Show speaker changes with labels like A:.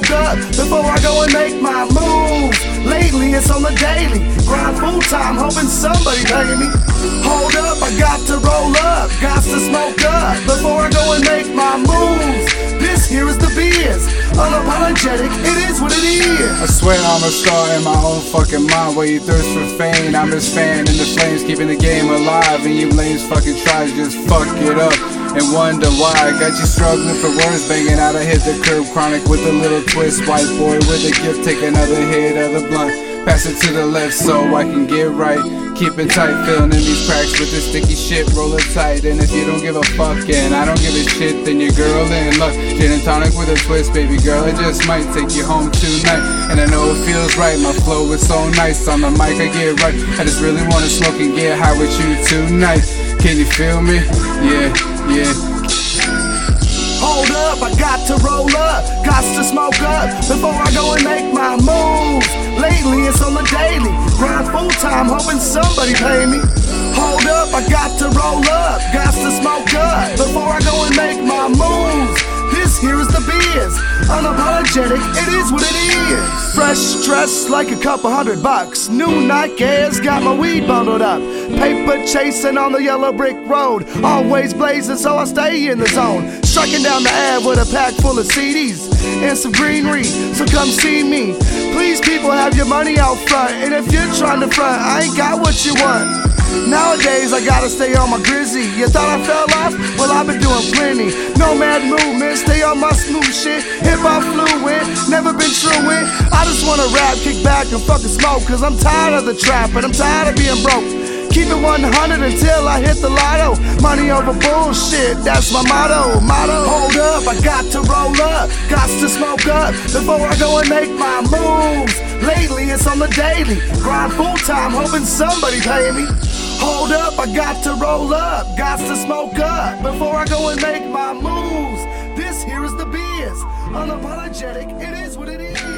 A: smoke up before I go and make my moves. Lately it's on the daily, grind full time, hoping somebody pay me. Hold up, I got to roll up, got to smoke up before I go and make my moves. This here is the biz, unapologetic, it is what it is.
B: I swear I'm a star in my own fucking mind. Where you thirst for fame, I'm his fan in the flames, keeping the game alive. And you lames fucking try to just fuck it up and wonder why. I got you struggling for words, banging out. I hit the curb, chronic with a little twist. White boy with a gift, take another hit of the blunt, pass it to the left so I can get right. Keep it tight, filling in these cracks with this sticky shit, roll it tight. And if you don't give a fuck and I don't give a shit, then your girl in luck. Gin and tonic with a twist, baby girl, it just might take you home tonight. And I know it feels right, my flow is so nice. On the mic I get right, I just really wanna smoke and get high with you tonight. Can you feel me? Yeah, yeah.
A: Hold up, I got to roll up, got to smoke up before I go and make my moves. Lately it's on the daily, grind full time, hoping somebody pay me. Hold up, I got to roll up, got to smoke up before I go and make my moves. This here is the biz, unapologetic, it is what it is. Fresh dress like a couple $100, new Nike Airs, got my weed bundled up. Paper chasing on the yellow brick road, always blazing so I stay in the zone. Striking down the Ave with a pack full of CDs and some greenery, so come see me. Please people, have your money out front, and if you're trying to front, I ain't got what you want. Nowadays I gotta stay on my grizzy. You thought I fell off? Well, I've been doing plenty. Nomad movement, stay on my smooth shit. Hip-hop fluent, never been truant. I just wanna rap, kick back and fucking smoke, cause I'm tired of the trap and I'm tired of being broke. Keep it 100 until I hit the lotto. Money over bullshit, that's my motto. Hold up, I got to roll up, got to smoke up before I go and make my moves. Lately it's on the daily, grind full time, hoping somebody pay me. Hold up, I got to roll up, got to smoke up before I go and make my moves. This here is the biz, unapologetic, it is what it is.